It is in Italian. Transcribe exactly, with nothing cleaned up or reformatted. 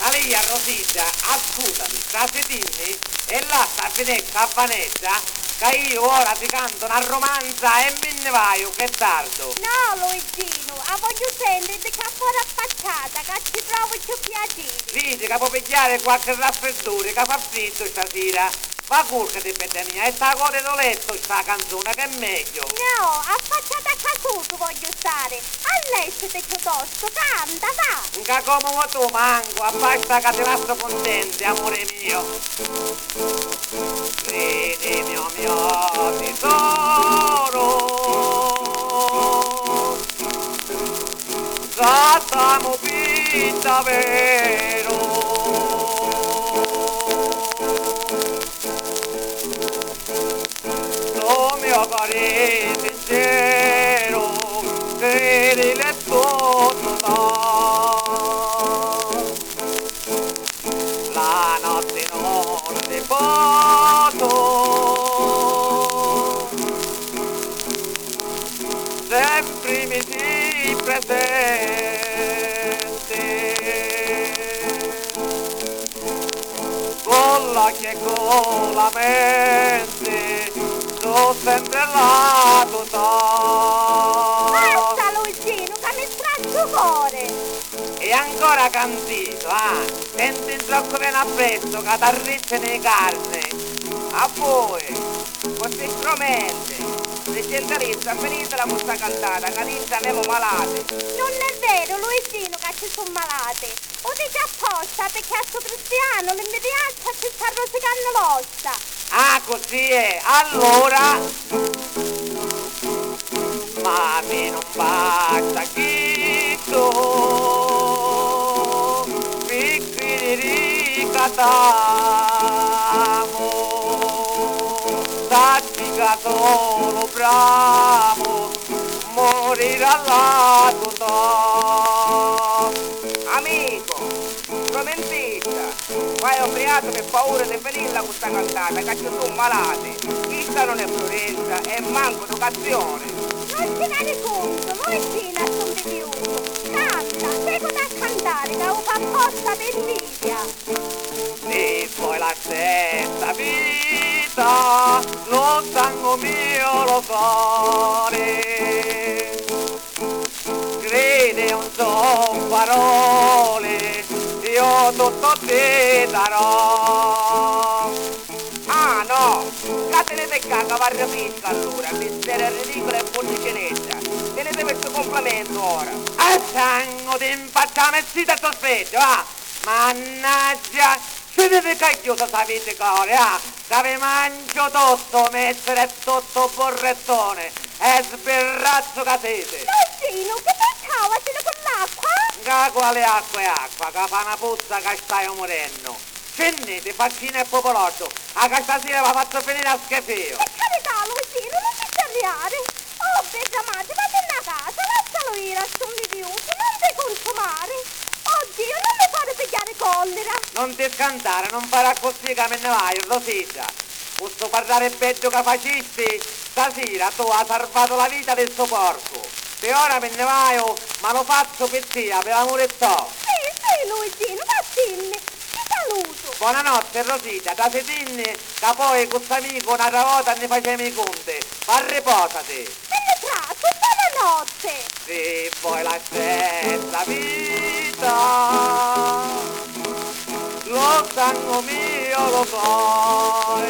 Alia Rosita, ascoltami, stasera e là sta a vedere a Vanessa che io ora ti canto una romanza e me ne vai, che tardo. No, Luigino, a voglio sentire che fuori affacciata, che ci trovo più piacere. Dici che può pigliare qualche raffreddore che fa freddo stasera. Ma curcati, bella mia, e sta cosa do letto sta canzone che è meglio. No, affacciata a casuto voglio stare. All'estate piuttosto, canta, va. Che come tu manco, abbassa che ti lascio contente, amore mio. Credi mio mio tesoro, satamo vita vero. Mio cari sincero, credi le tutto, la notte non riposo, sempre mi si presente, con la che con la mente, sono sempre là tutta. Basta Luigino, che mi straccio cuore. E ancora cantito, ah, senti il troppo bene appresso, che t'arriccia nei carne. A voi, questi strumenti, se gentilizza, venite la questa cantata, che lì siamo malati. Non è vero, Luigino, che ci sono malati. O dici apposta, perché a suo cristiano l'immediata ci sta rosicando l'ossa. Ah, così è. Allora, ma mi non basta chitto, piccoli ricatamo, tattica solo bravo, morirà là tutto. Amico, strumentista, vai ubriaco per paura di venire la questa cantata, che ci sono malati. Questa non è Florenza, è manco educazione. Non si rende conto, Luigino sono bevuto. Canta, seguita a cantare, che ho fatto apposta per invidia. E poi la stessa vita, lo sangue mio lo cuore, crede non son parole, io tutto ti darò. Ah no, catene te cacca va rapisca allora, mistero ridicolo e bollicinetta. Tenete questo complimento ora. A sangue ti impacciamo e si te sospetto, ah! Mannaggia, siete cagliosa sapete core, ah! Che mangio tutto, mettere tutto borrettone, e sberrazzo che siete. Luigino, che peccava se con l'acqua? Che quale acqua è acqua, che fa una puzza che stai morendo. Scendete, faccina e popolotto, a che stasera vi faccio finire a schifio. Per carità, Luigino, non ti serriare. Oh, bella madre, vatti in casa, lascialo ir a son viviuto, non ti consumare. Oddio, non mi fare pigliare collera. Non ti scantare, non farà così che me ne vai, Rosita. Posso parlare peggio che facisti? Stasera tu hai salvato la vita del suo porco. Se ora me ne vai, ma lo faccio per te, per l'amore tuo. Sì, sì, Luigino, vattene. Ti saluto. Buonanotte Rosita, da sedinne che poi con amico un'altra volta ne facciamo i conti. Ma riposati. Me ne tratto, buonanotte. Se poi la stessa vita, lo sangue mio lo so.